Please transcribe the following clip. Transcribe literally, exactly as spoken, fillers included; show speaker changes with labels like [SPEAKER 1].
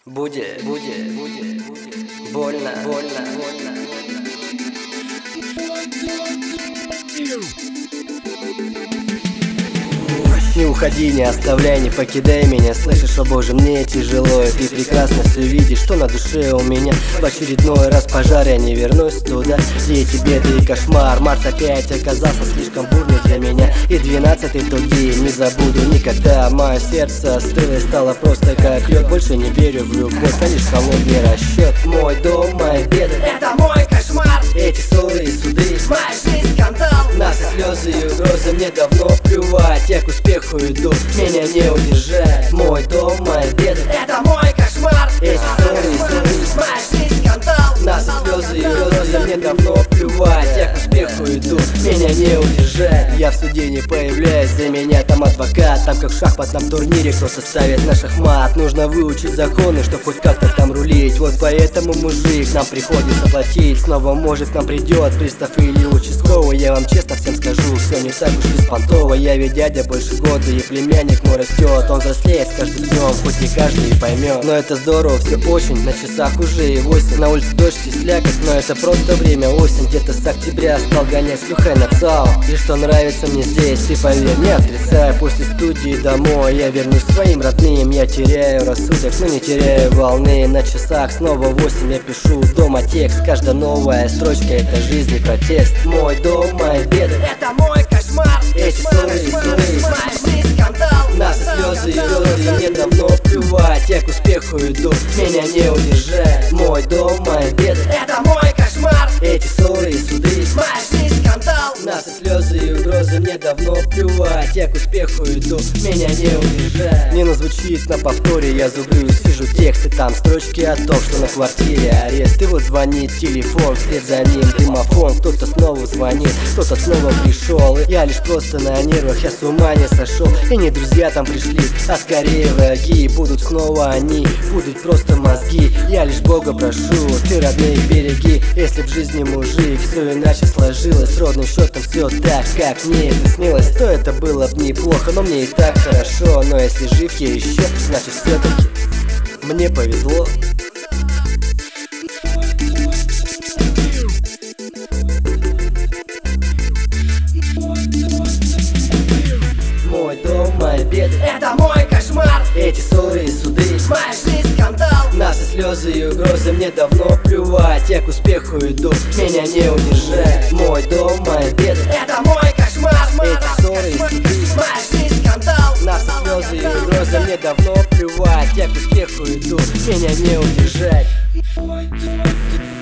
[SPEAKER 1] Будет, будет, будет, будет. Больно, больно, больно. Не уходи, не оставляй, не покидай меня. Слышишь, о боже, мне тяжело, и ты прекрасно все видишь, что на душе у меня. В очередной раз пожар, я не вернусь туда, где эти беды и кошмар. Март опять оказался слишком бурный для меня, и двенадцатый тот день не забуду никогда. Мое сердце остыло и стало просто как лед. Больше не верю в любовь, а лишь холодный расчет. Мой дом, мои беды,
[SPEAKER 2] это мой кошмар.
[SPEAKER 1] эти ссоры и суды,
[SPEAKER 2] моя жизнь скандал.
[SPEAKER 1] Наши слезы и угрозы, мне давно плевать. Я к успеху иду, меня не удержать. Мой дом, мои беды,
[SPEAKER 2] это мой кошмар.
[SPEAKER 1] эти ссоры и суды,
[SPEAKER 2] моя жизнь скандал.
[SPEAKER 1] наши слезы и угрозы, мне давно плевать. Я к успеху иду, меня не удержать. Я в суде не появляюсь, за меня там адвокат. Там как в шахматном турнире кто-то ставит на шахмат. Нужно выучить законы, чтоб хоть как-то там рулить. Вот поэтому, мужик, нам приходится платить. Снова может к нам придет пристав или участковый. Я вам честно всем скажу, все не так уж беспонтово. Я ведь дядя больше года, и племянник мой растет. Он взрослеет с каждым днем, хоть не каждый и поймет. Но это здорово, все очень, на часах уже и восемь. На улице дождь и слякоть, но это просто время осень. Где-то с октября стал гонять с Люхой на ЦАО. И что нравится мне здесь, ты поверь, не отрицай. После студии домой я вернусь своим родным. Я теряю рассудок, но не теряю волны. На часах снова восемь, я пишу дома текст. Каждая новая строчка — это жизнь и протест. Мой дом, мои беды,
[SPEAKER 2] это мой кошмар.
[SPEAKER 1] эти ссоры и суды,
[SPEAKER 2] моя жизнь скандал.
[SPEAKER 1] наши слезы и угрозы, мне давно плевать. Я к успеху иду, меня не удержать. Мой дом, мои беды,
[SPEAKER 2] это мой кошмар.
[SPEAKER 1] эти ссоры и суды,
[SPEAKER 2] моя жизнь скандал.
[SPEAKER 1] наши слезы и угрозы, мне давно плевать. Я к успеху иду, меня не удержать. Не звучит на повторе, я зубрю, сижу тексты, там строчки о том, что на квартире арест. И вот звонит телефон, вслед за ним дымофон. Кто-то снова звонит, кто-то снова пришел. И я лишь просто на нервах, я с ума не сошел. И не друзья там пришли, а скорее враги. Будут снова они, будут просто мозги. Я лишь Бога прошу, ты, родные, береги. Если в жизни, мужик, все иначе сложилось, ровным счетом все так, как мне это снилось, то это было бы неплохо, но мне и так хорошо. Но если жив я еще, значит все-таки мне повезло. Мой дом, мои беды,
[SPEAKER 2] это мой кошмар.
[SPEAKER 1] эти ссоры и суды,
[SPEAKER 2] моя жизнь скандал.
[SPEAKER 1] наши слезы и угрозы, мне давно плевать. Я к успеху иду, меня не удержать. Мой дом, мои беды,
[SPEAKER 2] это мой кошмар.
[SPEAKER 1] эти ссоры и суды,
[SPEAKER 2] моя жизнь скандал.
[SPEAKER 1] наши слезы и угрозы, мне давно плевать. Я к успеху иду, меня не удержать.